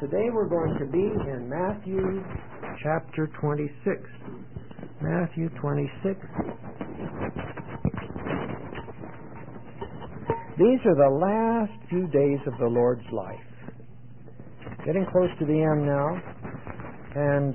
Today we're going to be in Matthew chapter 26. Matthew 26. These are the last few days of the Lord's life. Getting close to the end now. And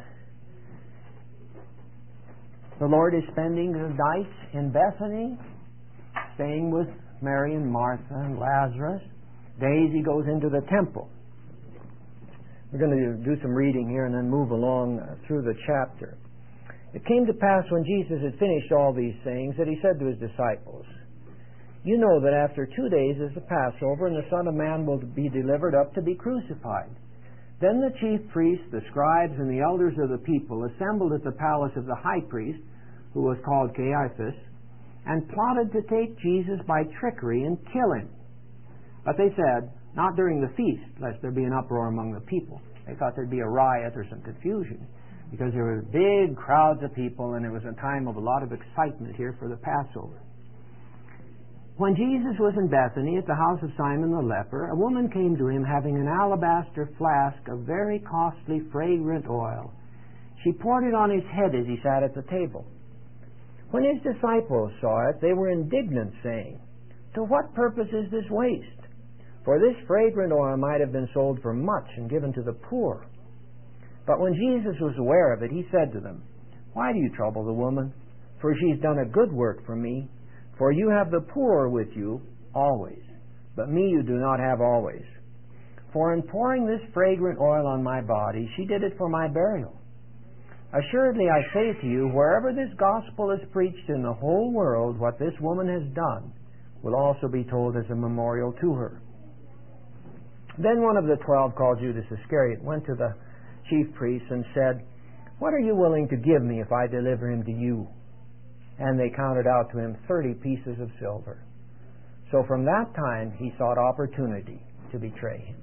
the Lord is spending the night in Bethany, staying with Mary and Martha and Lazarus. Days he goes into the temple. We're going to do some reading here and then move along through the chapter. It came to pass when Jesus had finished all these things that he said to his disciples, "You know that after 2 days is the Passover, and the Son of Man will be delivered up to be crucified." Then the chief priests, the scribes, and the elders of the people assembled at the palace of the high priest, who was called Caiaphas, and plotted to take Jesus by trickery and kill him. But they said, "Not during the feast, lest there be an uproar among the people." They thought there'd be a riot or some confusion, because there were big crowds of people, and it was a time of a lot of excitement here for the Passover. When Jesus was in Bethany at the house of Simon the leper, a woman came to him having an alabaster flask of very costly fragrant oil. She poured it on his head as he sat at the table. When his disciples saw it, they were indignant, saying, "To what purpose is this waste? For this fragrant oil might have been sold for much and given to the poor." But when Jesus was aware of it, he said to them, "Why do you trouble the woman? For she's done a good work for me. For you have the poor with you always, but me you do not have always. For in pouring this fragrant oil on my body, she did it for my burial. Assuredly I say to you, wherever this gospel is preached in the whole world, what this woman has done will also be told as a memorial to her." Then one of the 12, called Judas Iscariot, went to the chief priests and said, "What are you willing to give me if I deliver him to you?" And they counted out to him 30 pieces of silver. So from that time he sought opportunity to betray him.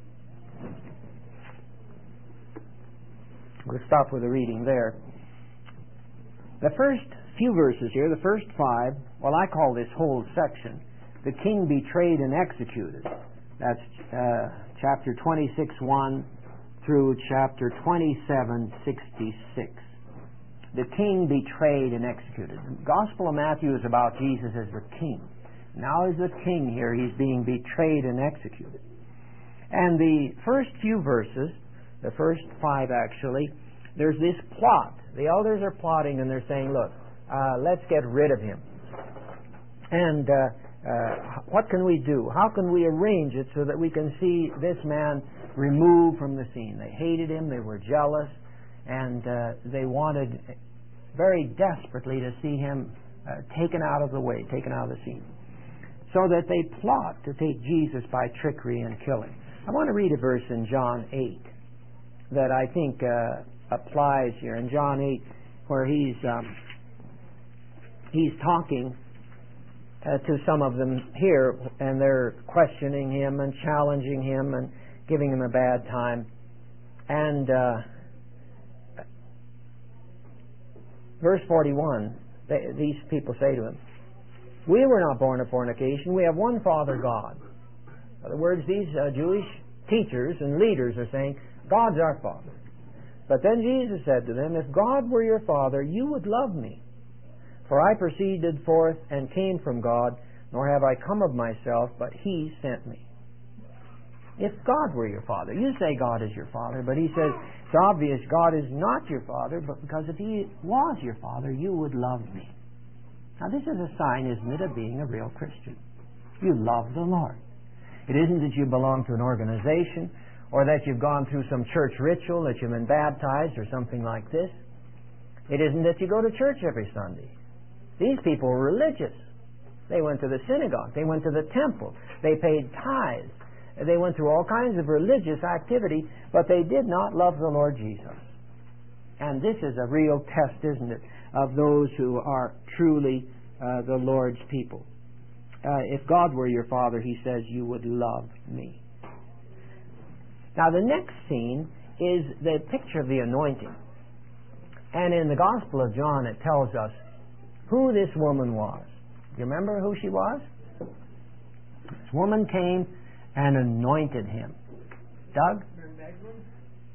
We'll stop with the reading there. The first few verses here, the first 5, well, I call this whole section, "The King Betrayed and Executed." That's chapter 26:1 through chapter 27:66. The King betrayed and executed. The Gospel of Matthew is about Jesus as the King. Now as the King here, he's being betrayed and executed. And the first few verses, the first 5 actually, there's this plot. The elders are plotting and they're saying, "Look, let's get rid of him. And what can we do? How can we arrange it so that we can see this man removed from the scene?" They hated him, they were jealous, and they wanted very desperately to see him taken out of the way, taken out of the scene. So that they plot to take Jesus by trickery and kill him. I want to read a verse in John 8 that I think applies here. In John 8, where he's talking to some of them here, and they're questioning him and challenging him and giving him a bad time. And verse 41, these people say to him, "We were not born of fornication. We have one Father, God." In other words, these Jewish teachers and leaders are saying, "God's our Father." But then Jesus said to them, "If God were your Father, you would love me. For I proceeded forth and came from God, nor have I come of myself, but He sent me." If God were your Father, you say God is your Father, but He says it's obvious God is not your Father, but because if He was your Father, you would love me. Now this is a sign, isn't it, of being a real Christian. You love the Lord. It isn't that you belong to an organization, or that you've gone through some church ritual, that you've been baptized or something like this. It isn't that you go to church every Sunday. These people were religious. They went to the synagogue. They went to the temple. They paid tithes. They went through all kinds of religious activity, but they did not love the Lord Jesus. And this is a real test, isn't it, of those who are truly the Lord's people. If God were your Father, He says, you would love me. Now the next scene is the picture of the anointing. And in the Gospel of John it tells us who this woman was. Do you remember who she was? This woman came and anointed him. Doug?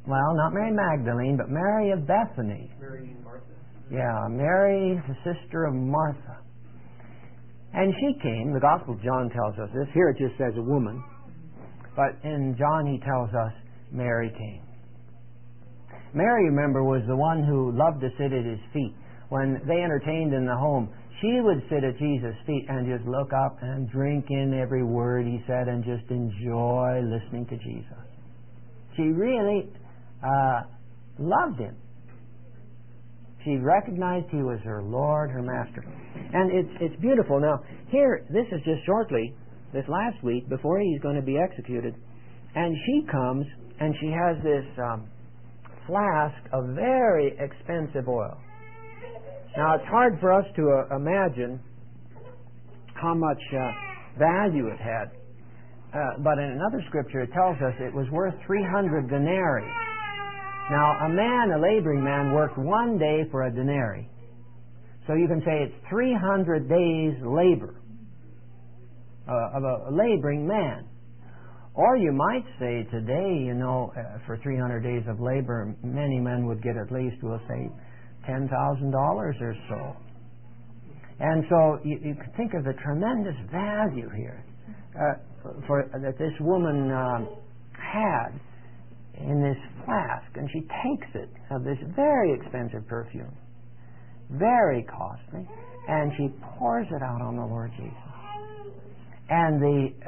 Well, not Mary Magdalene, but Mary of Bethany. Mary and Martha. Yeah, Mary, the sister of Martha. And she came, the Gospel of John tells us this. Here it just says a woman. But in John he tells us Mary came. Mary, remember, was the one who loved to sit at His feet. When they entertained in the home, she would sit at Jesus' feet and just look up and drink in every word He said and just enjoy listening to Jesus. She really loved Him. She recognized He was her Lord, her Master. And it's beautiful. Now, here, this is just shortly, this last week, before He's going to be executed. And she comes, and she has this flask of very expensive oil. Now, it's hard for us to imagine how much value it had. But in another scripture, it tells us it was worth 300 denarii. Now, a laboring man, worked 1 day for a denarii. So you can say it's 300 days' labor of a laboring man. Or you might say today, for 300 days of labor, many men would get at least, we'll say, $10,000 or so. And so you can think of the tremendous value here that this woman had in this flask. And she takes it of this very expensive perfume, very costly, and she pours it out on the Lord Jesus. And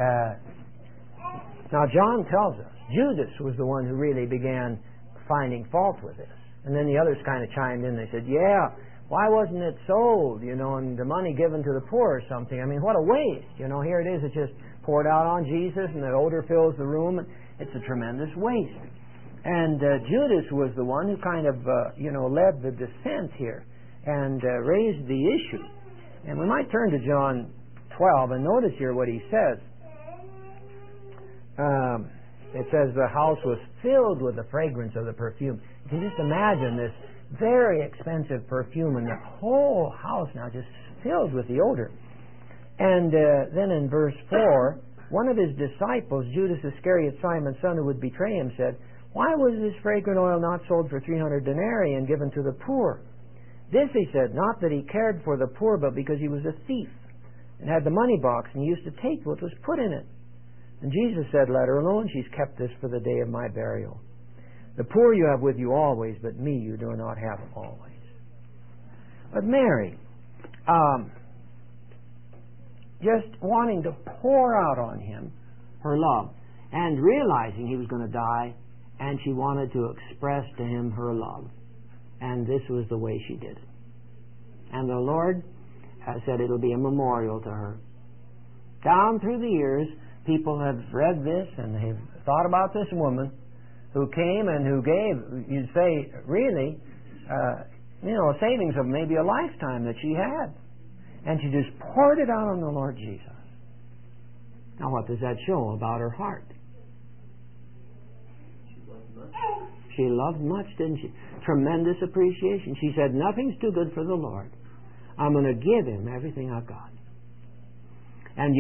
now John tells us Judas was the one who really began finding fault with this. And then the others kind of chimed in. They said, yeah, why wasn't it sold, and the money given to the poor or something? I mean, what a waste. Here it is. It's just poured out on Jesus, and the odor fills the room. And it's a tremendous waste. And Judas was the one who kind of, led the dissent here and raised the issue. And we might turn to John 12 and notice here what he says. It says the house was filled with the fragrance of the perfume. You can just imagine this very expensive perfume, and the whole house now just filled with the odor. And then in verse 4, one of his disciples, Judas Iscariot, Simon's son, who would betray him, said, why was this fragrant oil not sold for 300 denarii and given to the poor? This, he said, not that he cared for the poor, but because he was a thief and had the money box and used to take what was put in it. And Jesus said, let her alone. She's kept this for the day of my burial. The poor you have with you always, but me you do not have always. But Mary, just wanting to pour out on him her love and realizing he was going to die, and she wanted to express to him her love. And this was the way she did it. And the Lord said it'll be a memorial to her. Down through the years, people have read this and they've thought about this woman who came and who gave, you'd say, really, a savings of maybe a lifetime that she had. And she just poured it out on the Lord Jesus. Now what does that show about her heart? She loved much, didn't she? Tremendous appreciation. She said, nothing's too good for the Lord. I'm going to give Him everything I've got. And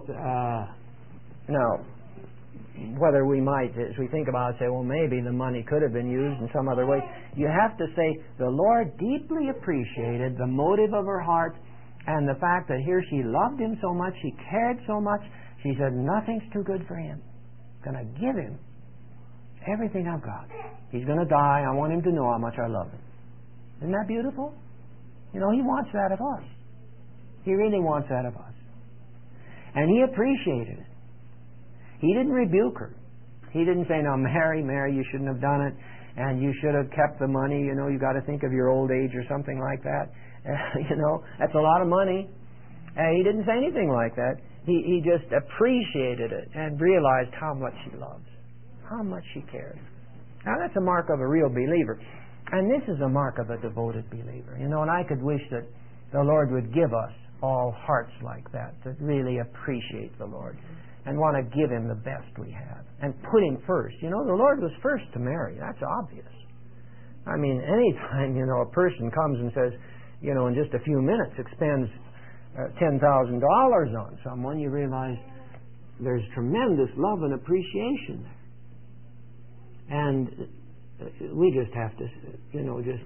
now, whether we might, as we think about it, say, well, maybe the money could have been used in some other way. You have to say, the Lord deeply appreciated the motive of her heart and the fact that here she loved Him so much, she cared so much, she said, nothing's too good for Him. I'm going to give Him everything I've got. He's going to die. I want Him to know how much I love Him. Isn't that beautiful? He wants that of us. He really wants that of us. And He appreciated it. He didn't rebuke her. He didn't say, now, Mary, you shouldn't have done it, and you should have kept the money. You got to think of your old age or something like that. That's a lot of money. He didn't say anything like that. He just appreciated it and realized how much she loves, how much she cares. Now, that's a mark of a real believer. And this is a mark of a devoted believer. And I could wish that the Lord would give us all hearts like that really appreciate the Lord and want to give Him the best we have and put Him first. The Lord was first to Mary. That's obvious. I mean, anytime, a person comes and says, in just a few minutes expends $10,000 on someone, you realize there's tremendous love and appreciation there. And we just have to, just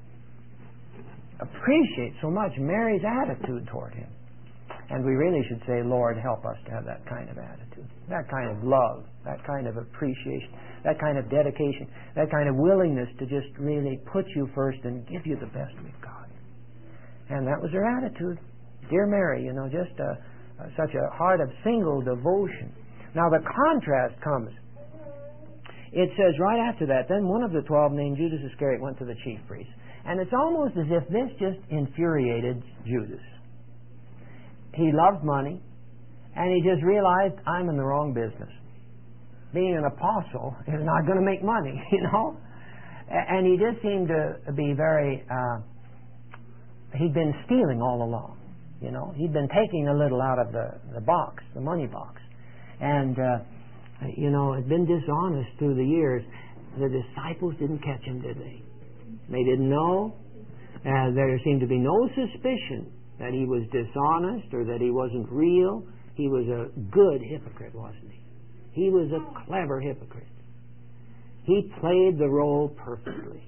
appreciate so much Mary's attitude toward him. And we really should say, Lord, help us to have that kind of attitude, that kind of love, that kind of appreciation, that kind of dedication, that kind of willingness to just really put you first and give you the best we've got. And that was her attitude. Dear Mary, just such a heart of single devotion. Now the contrast comes. It says right after that, then one of the 12 named Judas Iscariot went to the chief priests. And it's almost as if this just infuriated Judas. He loved money, and he just realized, I'm in the wrong business. Being an apostle is not going to make money, And he just seemed to be very, he'd been stealing all along, He'd been taking a little out of the box, the money box. And, had been dishonest through the years. The disciples didn't catch him, did they? They didn't know. There seemed to be no suspicion that he was dishonest or that he wasn't real. He was a good hypocrite, wasn't he? He was a clever hypocrite. He played the role perfectly.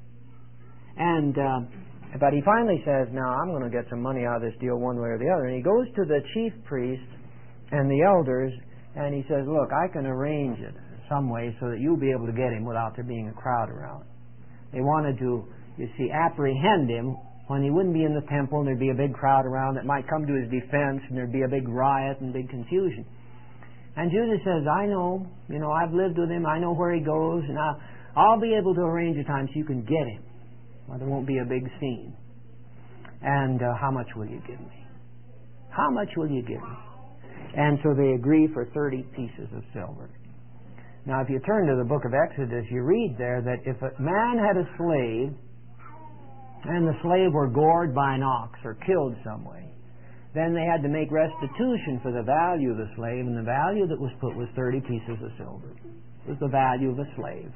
And but he finally says, now I'm going to get some money out of this deal one way or the other. And he goes to the chief priests and the elders and he says, look, I can arrange it some way so that you'll be able to get him without there being a crowd around. They wanted to, apprehend him when he wouldn't be in the temple and there'd be a big crowd around that might come to his defense and there'd be a big riot and big confusion. And Judas says, I know, I've lived with him, I know where he goes, and I'll be able to arrange a time so you can get him. Well, there won't be a big scene. And how much will you give me? How much will you give me? And so they agree for 30 pieces of silver. Now, if you turn to the book of Exodus, you read there that if a man had a slave, and the slave were gored by an ox or killed some way, then they had to make restitution for the value of the slave, and the value that was put was 30 pieces of silver. It was the value of a slave.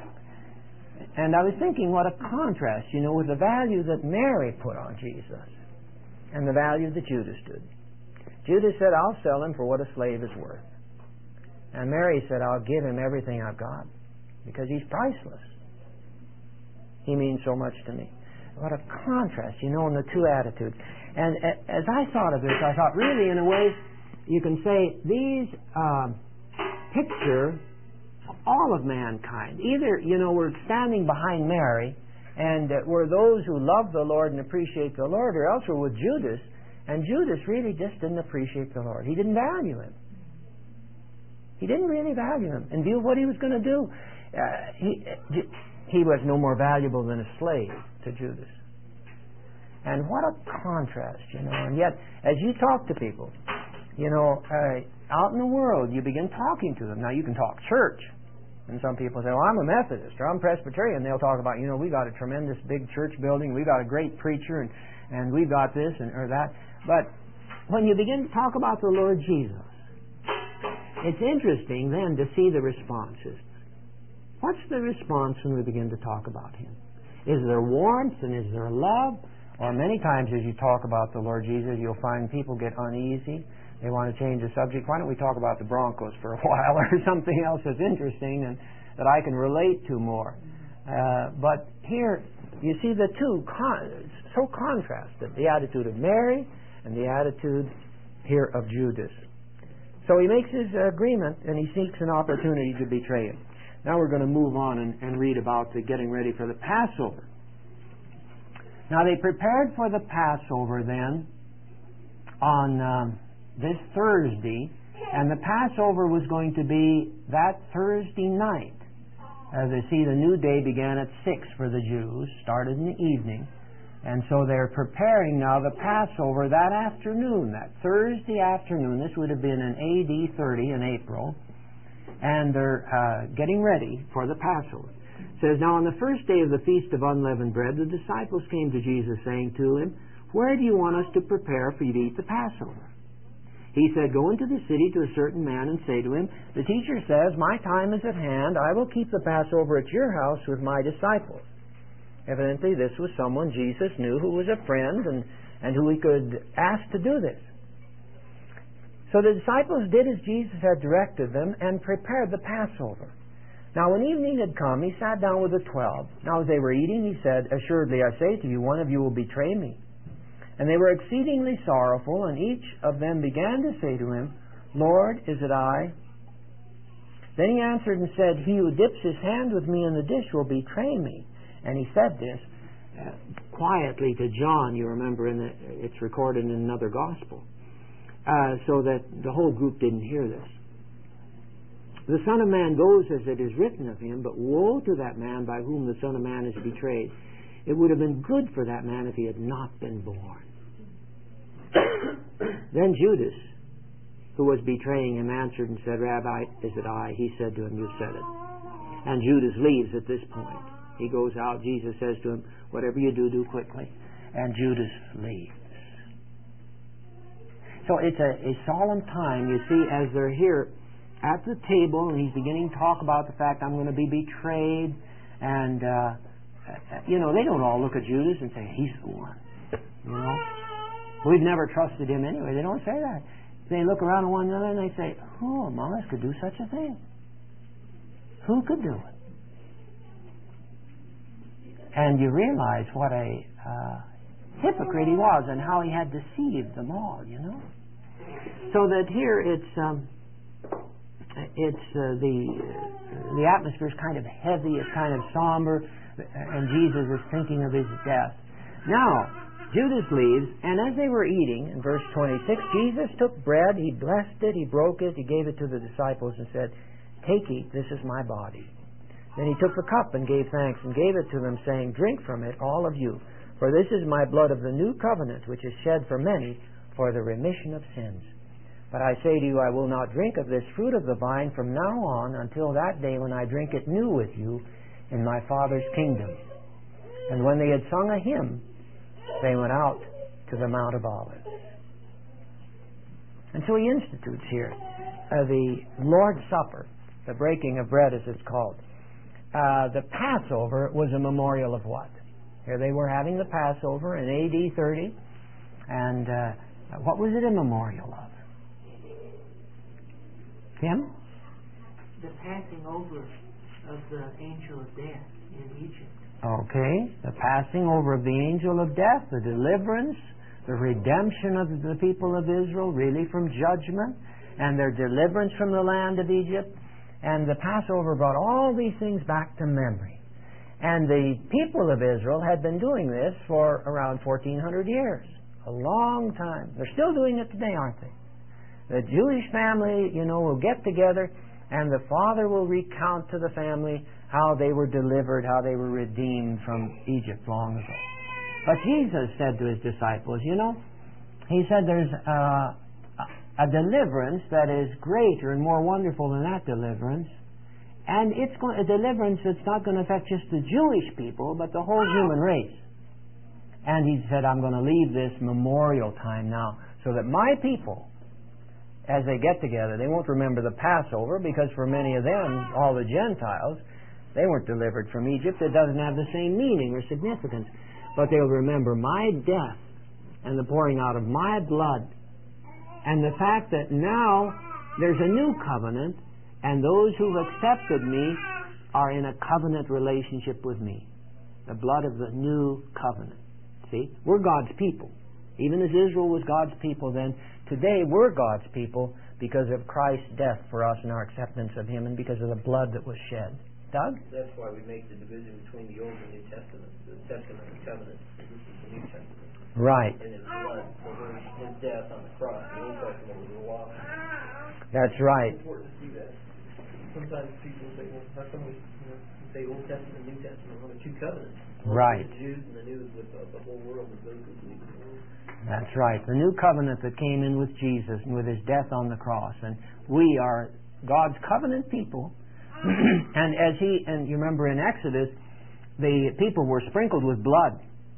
And I was thinking what a contrast, with the value that Mary put on Jesus and the value that Judas did. Judas said, I'll sell him for what a slave is worth. And Mary said, I'll give him everything I've got because he's priceless. He means so much to me. What a contrast, in the two attitudes. And as I thought of this, I thought really in a way you can say these picture all of mankind. Either, we're standing behind Mary and we're those who love the Lord and appreciate the Lord, or else we're with Judas. And Judas really just didn't appreciate the Lord. He didn't value him. He didn't really value him in view of what he was going to do. He was no more valuable than a slave to Judas. And what a contrast, And yet, as you talk to people, out in the world, you begin talking to them. Now, you can talk church. And some people say, well, I'm a Methodist or I'm Presbyterian. They'll talk about, we got a tremendous big church building. We got a great preacher and we got this or that. But when you begin to talk about the Lord Jesus, it's interesting then to see the responses. What's the response when we begin to talk about Him? Is there warmth and is there love? Or many times as you talk about the Lord Jesus, you'll find people get uneasy. They want to change the subject. Why don't we talk about the Broncos for a while or something else that's interesting and that I can relate to more? But here you see the two so contrasted, the attitude of Mary and the attitude here of Judas. So he makes his agreement and he seeks an opportunity to betray him. Now we're going to move on and read about the getting ready for the Passover. Now they prepared for the Passover then on this Thursday, and the Passover was going to be that Thursday night. As they see, the new day began at 6 for the Jews, started in the evening, and so they're preparing now the Passover that afternoon, that Thursday afternoon. This would have been in AD 30 in April, and they're getting ready for the Passover. It says, now on the first day of the Feast of Unleavened Bread, the disciples came to Jesus, saying to him, where do you want us to prepare for you to eat the Passover? He said, go into the city to a certain man and say to him, the teacher says, my time is at hand. I will keep the Passover at your house with my disciples. Evidently, this was someone Jesus knew who was a friend and who he could ask to do this. So the disciples did as Jesus had directed them and prepared the Passover. Now when evening had come, he sat down with the 12. Now as they were eating, he said, Assuredly I say to you, one of you will betray me. And they were exceedingly sorrowful, and each of them began to say to him, Lord, is it I? Then he answered and said, He who dips his hand with me in the dish will betray me. And he said this quietly to John, you remember, it's recorded in another gospel, so that the whole group didn't hear this. The Son of Man goes as it is written of him, but woe to that man by whom the Son of Man is betrayed. It would have been good for that man if he had not been born. Then Judas, who was betraying him, answered and said, Rabbi, is it I? He said to him, You said it. And Judas leaves at this point. He goes out. Jesus says to him, Whatever you do, do quickly. And Judas leaves. So it's a solemn time, you see, as they're here at the table, and he's beginning to talk about the fact, I'm going to be betrayed. And, they don't all look at Judas and say, He's the one. We've never trusted him anyway. They don't say that. They look around at one another and they say, Who among us could do such a thing? Who could do it? And you realize what a hypocrite he was and how he had deceived them all, So that here the atmosphere is kind of heavy, it's kind of somber, and Jesus is thinking of his death. Now, Judas leaves, and as they were eating, in verse 26, Jesus took bread, he blessed it, he broke it, he gave it to the disciples and said, Take, eat, this is my body. Then he took the cup and gave thanks and gave it to them, saying, Drink from it, all of you, for this is my blood of the new covenant, which is shed for many for the remission of sins. But I say to you, I will not drink of this fruit of the vine from now on until that day when I drink it new with you in my Father's kingdom. And when they had sung a hymn, they went out to the Mount of Olives. And so he institutes here the Lord's Supper, the breaking of bread as it's called. The Passover was a memorial of what? Here they were having the Passover in AD 30. And what was it a memorial of? Tim? The passing over of the angel of death in Egypt. Okay, the passing over of the angel of death, the deliverance, the redemption of the people of Israel, really from judgment, and their deliverance from the land of Egypt. And the Passover brought all these things back to memory. And the people of Israel had been doing this for around 1,400 years. A long time. They're still doing it today, aren't they? The Jewish family, will get together, and the father will recount to the family how they were delivered, how they were redeemed from Egypt long ago. But Jesus said to his disciples, He said there's a deliverance that is greater and more wonderful than that deliverance. And it's a deliverance that's not going to affect just the Jewish people, but the whole human race. And he said, I'm going to leave this memorial time now so that my people, as they get together, they won't remember the Passover, because for many of them, all the Gentiles, they weren't delivered from Egypt. It doesn't have the same meaning or significance. But they'll remember my death and the pouring out of my blood, and the fact that now there's a new covenant, and those who've accepted me are in a covenant relationship with me. The blood of the new covenant. See? We're God's people. Even as Israel was God's people then, today we're God's people because of Christ's death for us and our acceptance of Him, and because of the blood that was shed. Doug? That's why we make the division between the Old and New Testament. The Testament and Covenant. This is the New Testament. Right. And His blood for His death on the cross. The Old Testament was the law. That's right. It's important to see that. Sometimes people say, well, how come we say Old Testament and New Testament? Well, the two covenants. Right. The Jews and the New is with the whole world, with those who believe in the Lord. That's right. The new covenant that came in with Jesus and with His death on the cross. And we are God's covenant people. And you remember in Exodus, the people were sprinkled with blood.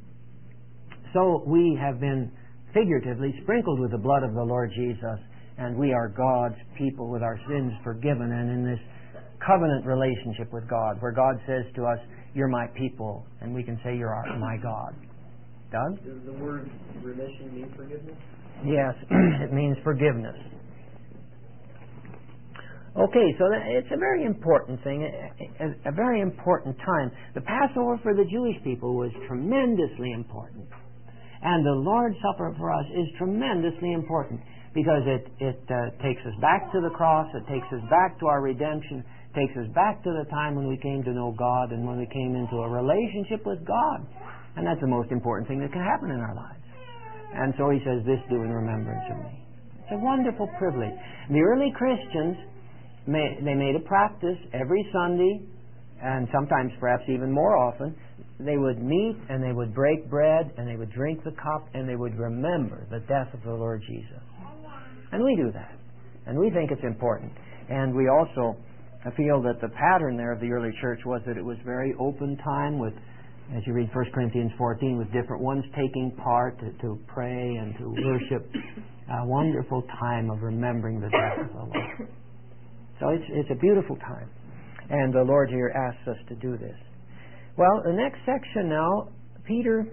So we have been figuratively sprinkled with the blood of the Lord Jesus, and we are God's people with our sins forgiven, and in this covenant relationship with God, where God says to us, "You're my people," and we can say, "You're my God." Doug? Does the word remission mean forgiveness? Yes, it means forgiveness. Okay, so it's a very important thing, a very important time. The Passover for the Jewish people was tremendously important. And the Lord's Supper for us is tremendously important because it takes us back to the cross, it takes us back to our redemption, takes us back to the time when we came to know God and when we came into a relationship with God. And that's the most important thing that can happen in our lives. And so he says, this do in remembrance of me. It's a wonderful privilege. The early Christians, they made a practice every Sunday, and sometimes perhaps even more often, they would meet and they would break bread and they would drink the cup and they would remember the death of the Lord Jesus. And we do that. And we think it's important. And we also feel that the pattern there of the early church was that it was very open time with, as you read 1 Corinthians 14, with different ones taking part to pray and to worship. A wonderful time of remembering the death of the Lord. So it's a beautiful time. And the Lord here asks us to do this. Well, the next section now, Peter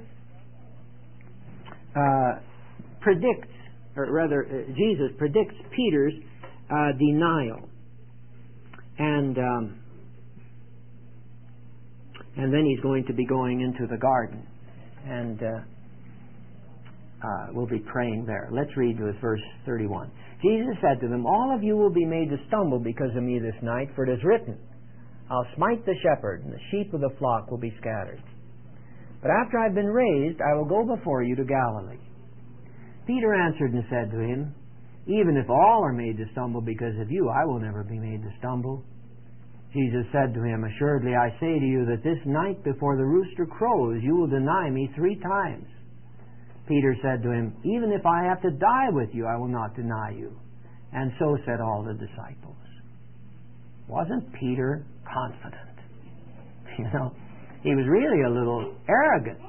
predicts, or rather, Jesus predicts Peter's denial. And then he's going to be going into the garden. And we'll be praying there. Let's read with verse 31. Jesus said to them, all of you will be made to stumble because of me this night, for it is written, I'll smite the shepherd, and the sheep of the flock will be scattered. But after I've been raised, I will go before you to Galilee. Peter answered and said to him, even if all are made to stumble because of you, I will never be made to stumble. Jesus said to him, assuredly I say to you that this night before the rooster crows, you will deny me 3 times. Peter said to him, even if I have to die with you, I will not deny you. And so said all the disciples. Wasn't Peter confident? He was really a little arrogant.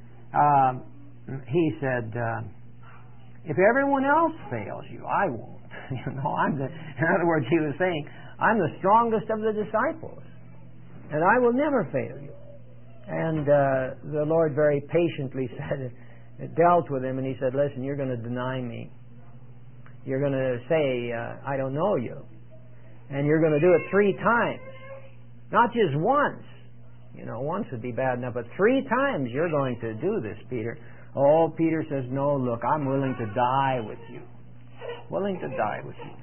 He said, if everyone else fails you, I won't. In other words, he was saying, I'm the strongest of the disciples, and I will never fail you. And the Lord very patiently dealt with him, and he said, listen, you're going to deny me. You're going to say, I don't know you. And you're going to do it 3 times. Not just once. Once would be bad enough, but 3 times you're going to do this, Peter. Oh, Peter says, no, look, I'm willing to die with you. Willing to die with you.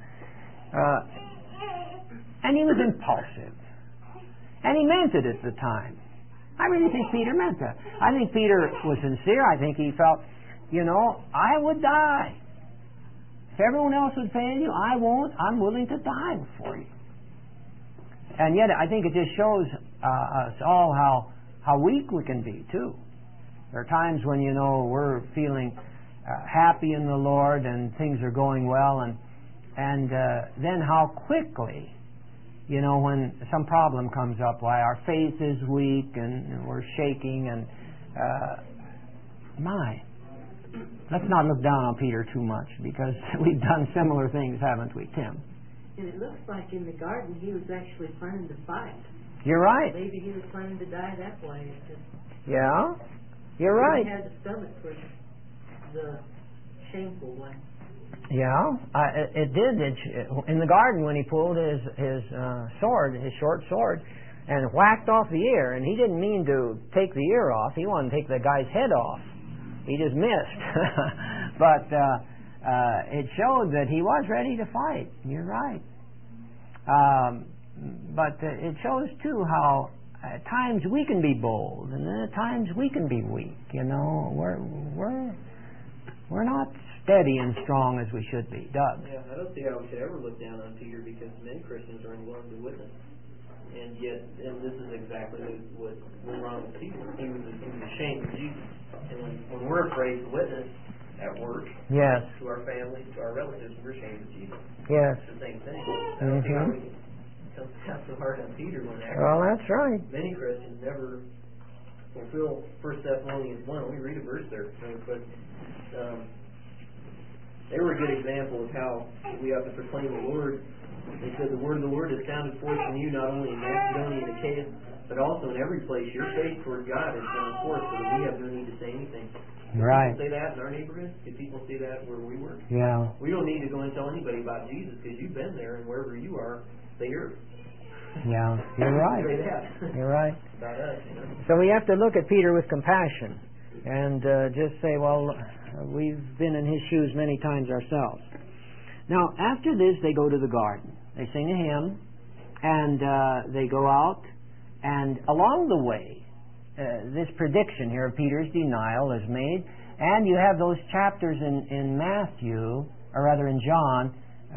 And he was impulsive. And he meant it at the time. I really think Peter meant that. I think Peter was sincere. I think he felt, I would die. If everyone else would fail you, I won't. I'm willing to die for you. And yet, I think it just shows us all how weak we can be, too. There are times when, we're feeling happy in the Lord and things are going well, and then how quickly, when some problem comes up, why our faith is weak and we're shaking, and let's not look down on Peter too much, because we've done similar things, haven't we, Tim? And it looks like in the garden he was actually planning to fight. You're right. Maybe he was planning to die that way. Yeah, you're right. He had the stomach for the shameful way. Yeah, it did. In the garden, when he pulled his sword, his short sword, and whacked off the ear, and he didn't mean to take the ear off. He wanted to take the guy's head off. He just missed. But it showed that he was ready to fight. You're right. But it shows, too, how at times we can be bold, and then at times we can be weak. We're not steady and strong as we should be. Doug? Yeah, I don't see how we should ever look down on Peter, because many Christians are unwilling to witness. And yet, this is exactly what went wrong with Peter. He was ashamed of Jesus. And when we're afraid to witness at work, yes, to our families, to our relatives, we're ashamed of Jesus. Yes. It's the same thing. I don't see how we can come down so hard on Peter when actually well, that's right. many Christians never fulfill 1 Thessalonians 1. Let me read a verse there really quick. They were a good example of how we have to proclaim the Word. They said the word of the Lord has sounded forth from you, not only in Macedonia and Achaia, but also in every place. Your faith toward God has gone forth, so that we have no need to say anything. Right. People say that in our neighborhood? Did people say that where we work? Yeah. We don't need to go and tell anybody about Jesus, because you've been there, and wherever you are, the earth. Yeah, you're right. Yeah. You're right. About us, So we have to look at Peter with compassion and just say, well, we've been in his shoes many times ourselves. Now, after this, they go to the garden. They sing a hymn, and they go out, and along the way, this prediction here of Peter's denial is made, and you have those chapters in Matthew, or rather in John,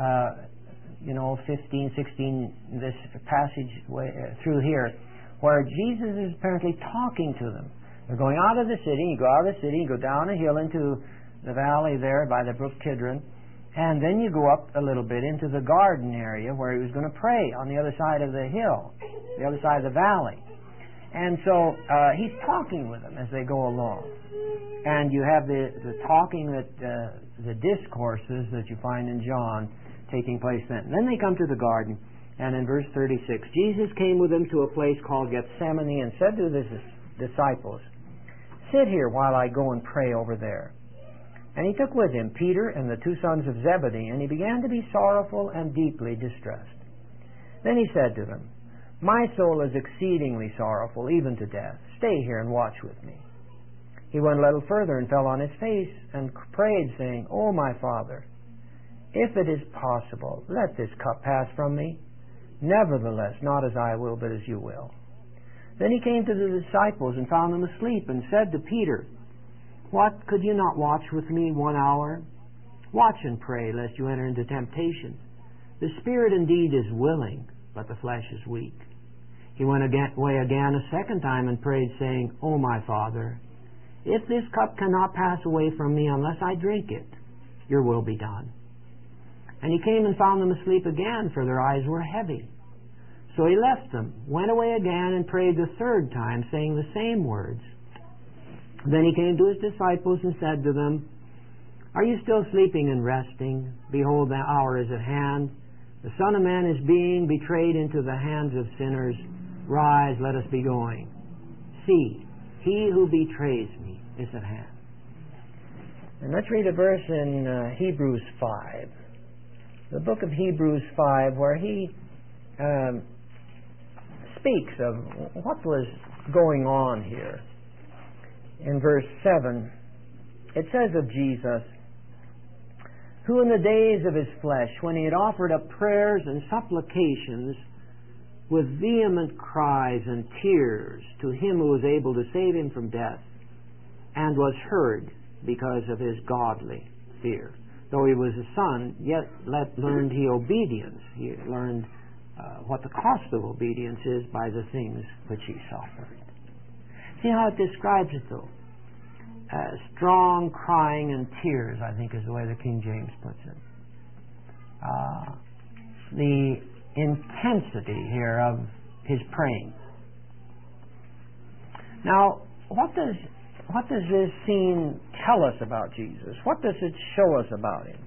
15, 16, this passage through here, where Jesus is apparently talking to them. They're going out of the city. You go out of the city, you go down a hill into the valley there by the brook Kidron, and then you go up a little bit into the garden area where he was going to pray on the other side of the hill, the other side of the valley. And so he's talking with them as they go along. And you have the talking that the discourses that you find in John taking place then. And then they come to the garden, and in verse 36, Jesus came with them to a place called Gethsemane and said to his disciples, "Sit here while I go and pray over there." And he took with him Peter and the two sons of Zebedee, and he began to be sorrowful and deeply distressed. Then he said to them, "My soul is exceedingly sorrowful, even to death. Stay here and watch with me." He went a little further and fell on his face and prayed, saying, "O my Father, if it is possible, let this cup pass from me. Nevertheless, not as I will, but as you will." Then he came to the disciples and found them asleep, and said to Peter, "What, could you not watch with me 1 hour? Watch and pray, lest you enter into temptation. The spirit indeed is willing, but the flesh is weak." He went away again a second time and prayed, saying, "O my Father, if this cup cannot pass away from me unless I drink it, your will be done." And he came and found them asleep again, for their eyes were heavy. So he left them, went away again, and prayed the third time, saying the same words. Then he came to his disciples and said to them, "Are you still sleeping and resting? Behold, the hour is at hand. The Son of Man is being betrayed into the hands of sinners. Rise, let us be going. See, he who betrays me is at hand." And let's read a verse in Hebrews 5. The book of Hebrews 5, where he speaks of what was going on here. In verse 7, it says of Jesus, "Who in the days of his flesh, when he had offered up prayers and supplications with vehement cries and tears to him who was able to save him from death, and was heard because of his godly fear." Though he was a son, yet learned he obedience. He learned what the cost of obedience is by the things which he suffered. See how it describes it, though? Strong crying and tears, I think is the way the King James puts it. The intensity here of his praying. Now, what does this scene tell us about Jesus? What does it show us about him?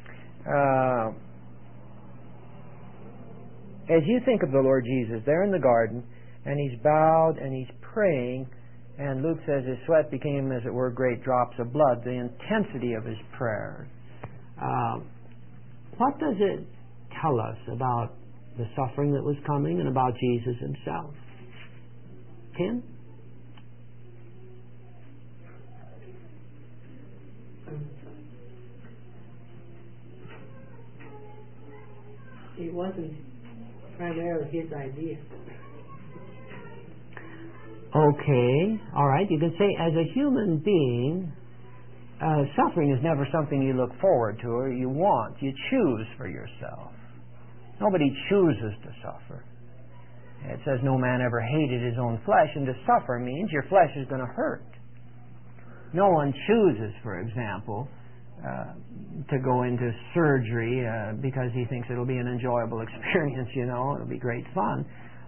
As you think of the Lord Jesus there in the garden, and he's bowed and he's praying, and Luke says his sweat became, as it were, great drops of blood, the intensity of his prayer. What does it tell us about the suffering that was coming and about Jesus himself? Tim? It wasn't primarily his idea. Okay, all right. You can say, as a human being, suffering is never something you look forward to or you want. You choose for yourself. Nobody chooses to suffer. It says no man ever hated his own flesh, and to suffer means your flesh is going to hurt. No one chooses, for example, to go into surgery because he thinks it'll be an enjoyable experience, it'll be great fun.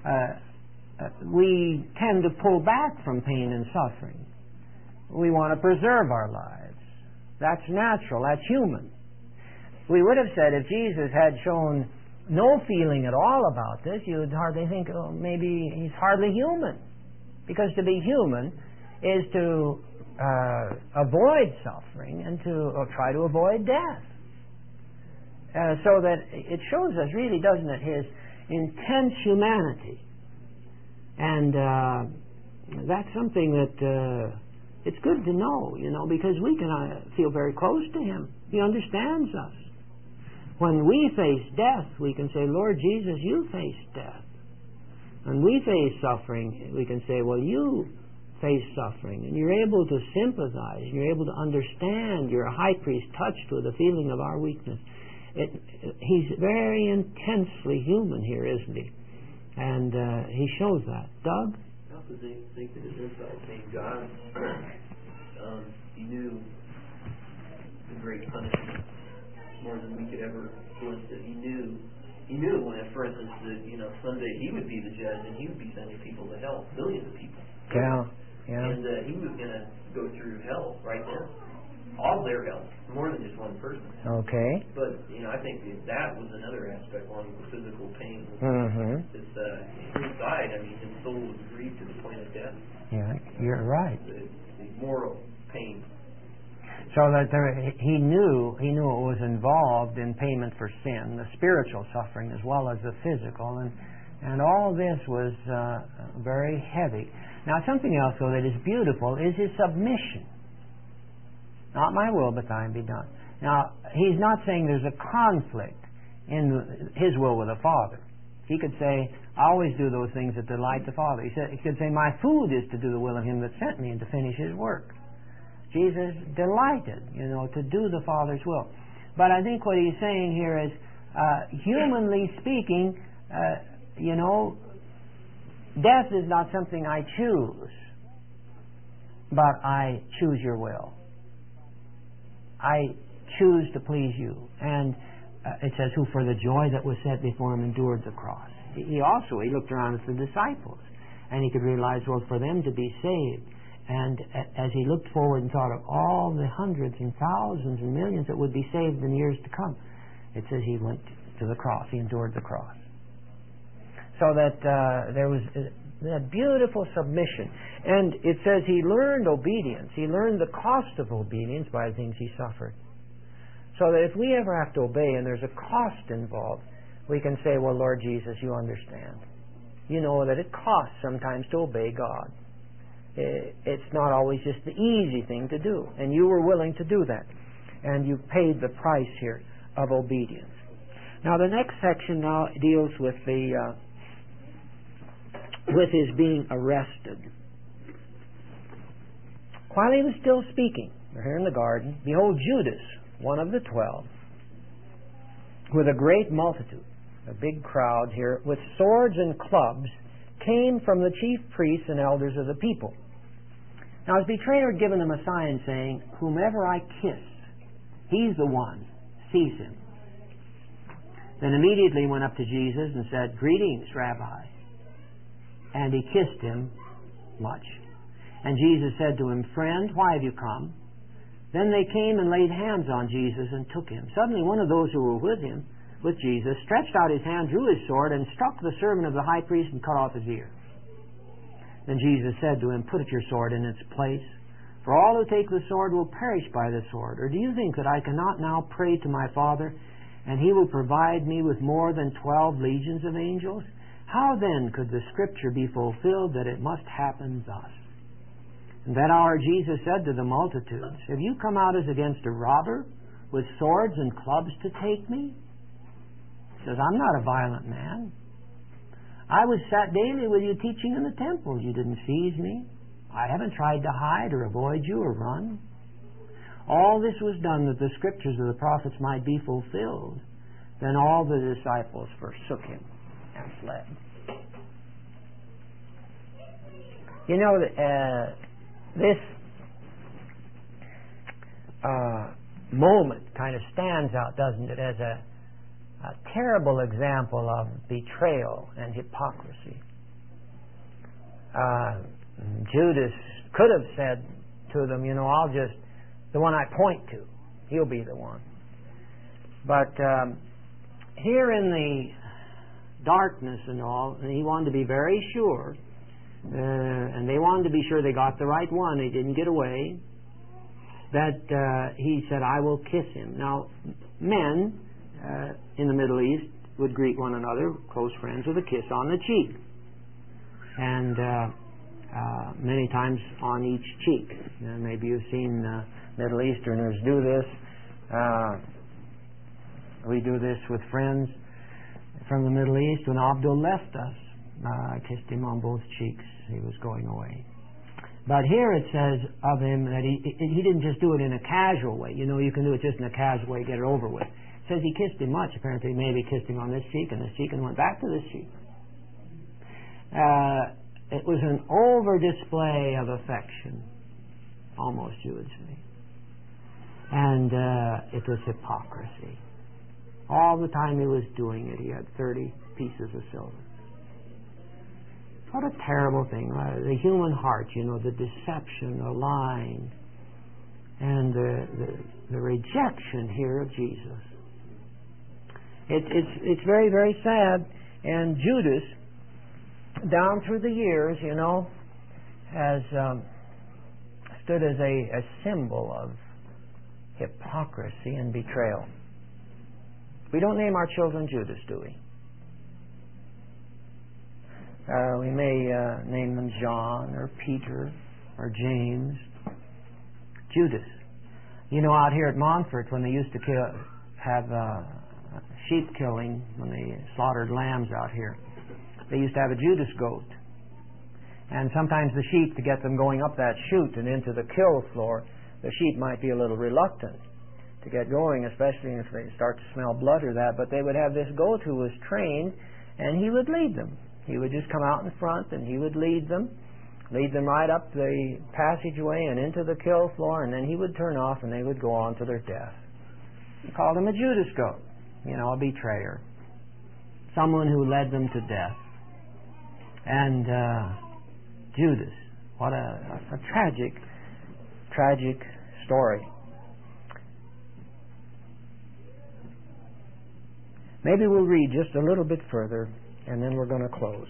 We tend to pull back from pain and suffering. We want to preserve our lives. That's natural. That's human. We would have said if Jesus had shown no feeling at all about this, you would hardly think, oh, maybe he's hardly human. Because to be human is to avoid suffering and to try to avoid death. So that it shows us, really, doesn't it, intense humanity. And that's something that it's good to know, because we can feel very close to Him. He understands us. When we face death, we can say, Lord Jesus, you faced death. When we face suffering, we can say, well, you face suffering. And you're able to sympathize. You're able to understand. You're a high priest touched with the feeling of our weakness. He's very intensely human here, isn't he? And he shows that. Doug? I also think that his insight, being God, he knew the great punishment more than we could ever glimpse it. He knew when, for instance, that someday he would be the judge and he would be sending people to hell, millions of people. Yeah. And he was going to go through hell right then, all their hell, more than just one person. Okay. But I think that was another aspect along with the physical pain. It's inside. His soul was grieved to the point of death. Yeah, you're right. The moral pain. So that he knew it was involved in payment for sin, the spiritual suffering as well as the physical, and all this was very heavy. Now, something else, though, that is beautiful is his submission. Not my will, but thine be done. Now, he's not saying there's a conflict in his will with the Father. He could say, I always do those things that delight the Father. He could say, my food is to do the will of Him that sent me and to finish His work. Jesus delighted, to do the Father's will. But I think what he's saying here is, humanly speaking, death is not something I choose, but I choose your will. I choose to please you. And it says, who for the joy that was set before him endured the cross. He looked around at the disciples, and he could realize, well, for them to be saved. And as he looked forward and thought of all the hundreds and thousands and millions that would be saved in years to come, it says he went to the cross. He endured the cross. So that there was that beautiful submission. And it says he learned obedience. He learned the cost of obedience by the things he suffered. So that if we ever have to obey and there's a cost involved, we can say, well, Lord Jesus, you understand. You know that it costs sometimes to obey God. It's not always just the easy thing to do. And you were willing to do that. And you paid the price here of obedience. Now the next section now deals with with his being arrested. While he was still speaking, we're here in the garden, behold, Judas, one of the 12, with a great multitude, a big crowd here, with swords and clubs, came from the chief priests and elders of the people. Now his betrayer had given them a sign saying, whomever I kiss, he's the one, seize him. Then immediately went up to Jesus and said, greetings, Rabbi. And he kissed him much. And Jesus said to him, friend, why have you come? Then they came and laid hands on Jesus and took him. Suddenly one of those who were with him, with Jesus, stretched out his hand, drew his sword, and struck the servant of the high priest and cut off his ear. Then Jesus said to him, put your sword in its place, for all who take the sword will perish by the sword. Or do you think that I cannot now pray to my Father, and He will provide me with more than 12 legions of angels? How then could the Scripture be fulfilled that it must happen thus? And that hour Jesus said to the multitudes, have you come out as against a robber, with swords and clubs to take me? He says, I'm not a violent man. I was sat daily with you teaching in the temple. You didn't seize me. I haven't tried to hide or avoid you or run. All this was done that the Scriptures of the prophets might be fulfilled. Then all the disciples forsook him and fled. You know, this moment kind of stands out, doesn't it, as a terrible example of betrayal and hypocrisy. Judas could have said to them, I'll just, the one I point to, he'll be the one. But here in the darkness and all, he wanted to be very sure, and they wanted to be sure they got the right one, he didn't get away, that he said, I will kiss him. Now, men in the Middle East would greet one another, close friends, with a kiss on the cheek. And many times on each cheek. Maybe you've seen Middle Easterners do this. We do this with friends from the Middle East. When Abdul left us, I kissed him on both cheeks. He was going away. But here it says of him that he didn't just do it in a casual way. You know, you can do it just in a casual way, get it over with. It says he kissed him much. Apparently, maybe kissed him on this cheek and this cheek and went back to this cheek. It was an over display of affection, almost, you would say. And it was hypocrisy. All the time he was doing it, he had 30 pieces of silver. What a terrible thing. The human heart, you know, the deception, the lying, and the rejection here of Jesus. It's very, very sad. And Judas, down through the years, you know, has stood as a symbol of hypocrisy and betrayal. We don't name our children Judas, do we? We may name them John or Peter or James. Judas. You know, out here at Montfort, when they used to have sheep killing, when they slaughtered lambs out here, they used to have a Judas goat. And sometimes the sheep, to get them going up that chute and into the kill floor, the sheep might be a little reluctant to get going, especially if they start to smell blood or that. But they would have this goat who was trained, and he would lead them. He would just come out in front, and he would lead them right up the passageway and into the kill floor, and then he would turn off, and they would go on to their death. He called him a Judas goat, you know, a betrayer, someone who led them to death. And Judas, what a tragic story. Maybe we'll read just a little bit further, and then we're going to close.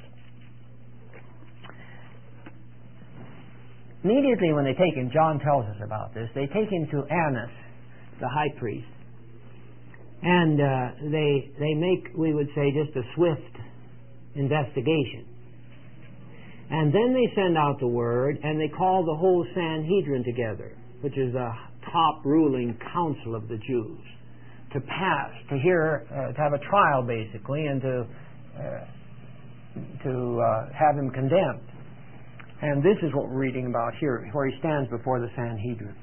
Immediately when they take him, John tells us about this, they take him to Annas, the high priest. And they make, we would say, just a swift investigation. And then they send out the word, and they call the whole Sanhedrin together, which is the top ruling council of the Jews, to have a trial, basically, and to have him condemned. And this is what we're reading about here, where he stands before the Sanhedrin.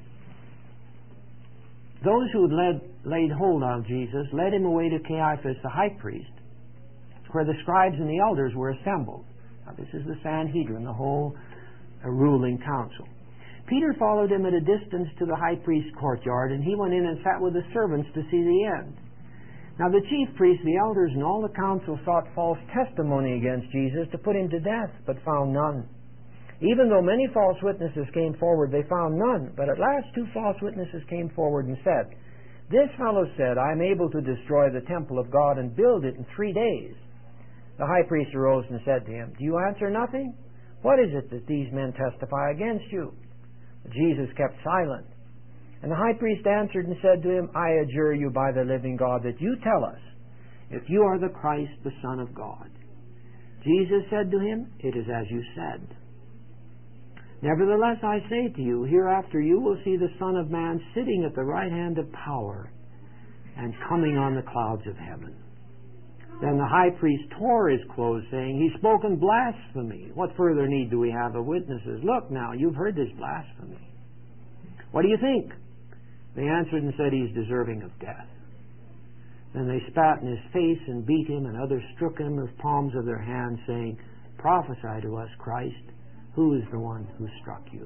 Those who had laid hold on Jesus led him away to Caiaphas, the high priest, where the scribes and the elders were assembled. Now, this is the Sanhedrin, the whole ruling council. Peter followed him at a distance to the high priest's courtyard, and he went in and sat with the servants to see the end. Now the chief priests, the elders, and all the council sought false testimony against Jesus to put him to death, but found none. Even though many false witnesses came forward, they found none. But at last 2 false witnesses came forward and said, "This fellow said, I am able to destroy the temple of God and build it in 3 days." The high priest arose and said to him, "Do you answer nothing? What is it that these men testify against you?" But Jesus kept silent. And the high priest answered and said to him, "I adjure you by the living God that you tell us if you are the Christ, the Son of God." Jesus said to him, "It is as you said. Nevertheless, I say to you, hereafter you will see the Son of Man sitting at the right hand of power and coming on the clouds of heaven." Then the high priest tore his clothes, saying, "He's spoken blasphemy. What further need do we have of witnesses? Look now, you've heard this blasphemy. What do you think?" They answered and said, "He's deserving of death." Then they spat in his face and beat him, and others struck him with palms of their hands, saying, "Prophesy to us, Christ. Who is the one who struck you?"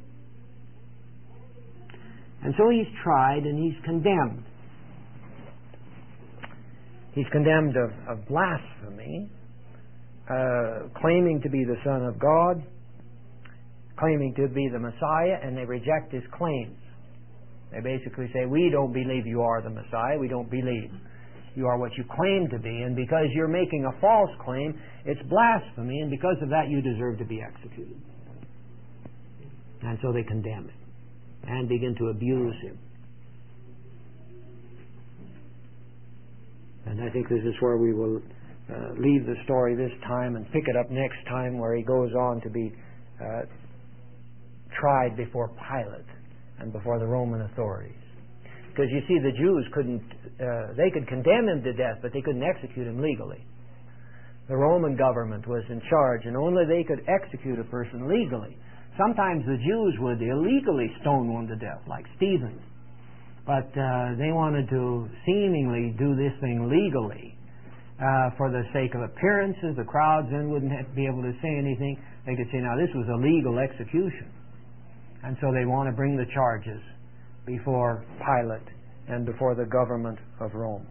And so he's tried and he's condemned. He's condemned of blasphemy, claiming to be the Son of God, claiming to be the Messiah, and they reject his claims. They basically say, "We don't believe you are the Messiah. We don't believe you are what you claim to be. And because you're making a false claim, it's blasphemy, and because of that you deserve to be executed." And so they condemn him and begin to abuse him. And I think this is where we will leave the story this time and pick it up next time, where he goes on to be tried before Pilate and before the Roman authorities. Because you see, the Jews they could condemn him to death, but they couldn't execute him legally. The Roman government was in charge, and only they could execute a person legally. Sometimes the Jews would illegally stone one to death, like Stephen. But they wanted to seemingly do this thing legally for the sake of appearances. The crowds then wouldn't be able to say anything. They could say, now this was a legal execution. And so they want to bring the charges before Pilate and before the government of Rome.